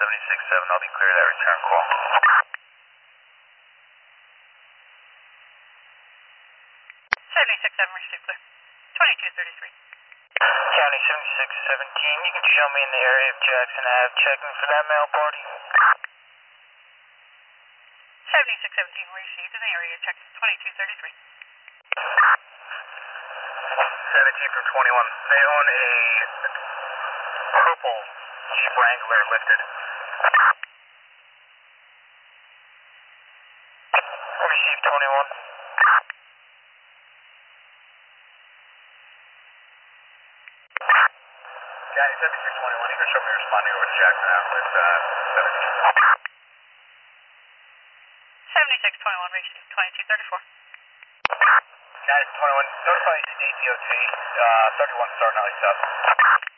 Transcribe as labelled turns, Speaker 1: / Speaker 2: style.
Speaker 1: 76-7, I'll be clear of that return call.
Speaker 2: 76-7, received clear. 2233.
Speaker 1: County 7617, you can show me in the area of Jackson Ave checking for that mail party.
Speaker 2: 7617, received in the area, check 2233.
Speaker 1: 17 from 21, they own a purple Wrangler lifted. Received 21. County 7621, you can show me responding over to Jackson Ave with 17.
Speaker 2: 7621, received 2234.
Speaker 1: County 21, notify state DOT, 31 Star Valley South.